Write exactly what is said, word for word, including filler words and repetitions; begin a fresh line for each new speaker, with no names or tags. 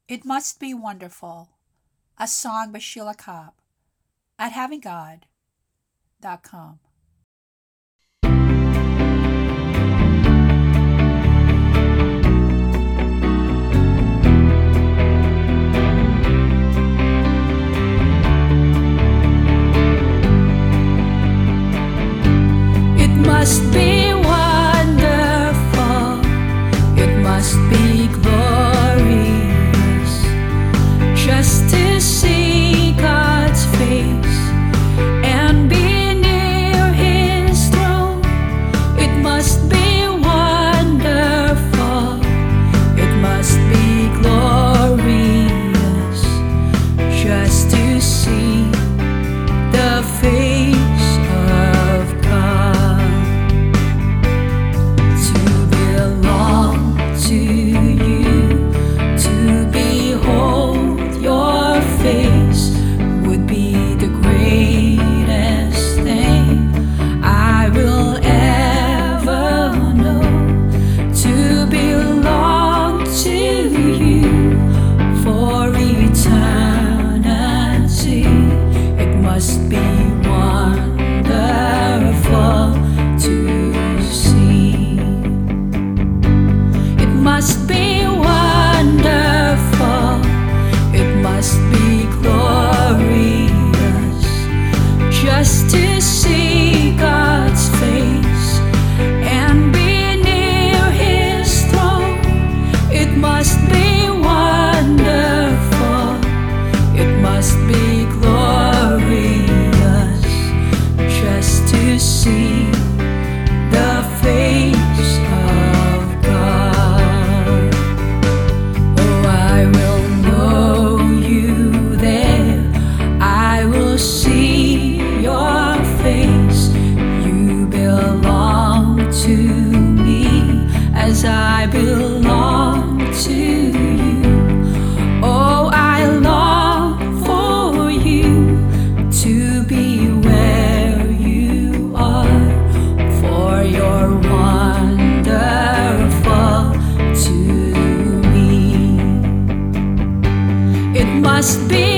It Must Be Wonderful, a song by Sheila Cobb at having god dot com.
It must be wonderful, it must be glorious, just to see God's face and be near His throne. It must be wonderful, it must be glorious, just to see the face of God. To belong to you, to behold your face, would be the greatest thing I will ever know. To belong to you for eternity, it must be wonderful to see. It must be wonderful, it must be glorious, just to see God's face and be near His throne. It must be wonderful, it must be glorious, just to see the face of God. Oh, I will know you there, I will see your face. You belong to me as I belong to you. Oh, I long for you to be where you are, for you're wonderful to me. It must be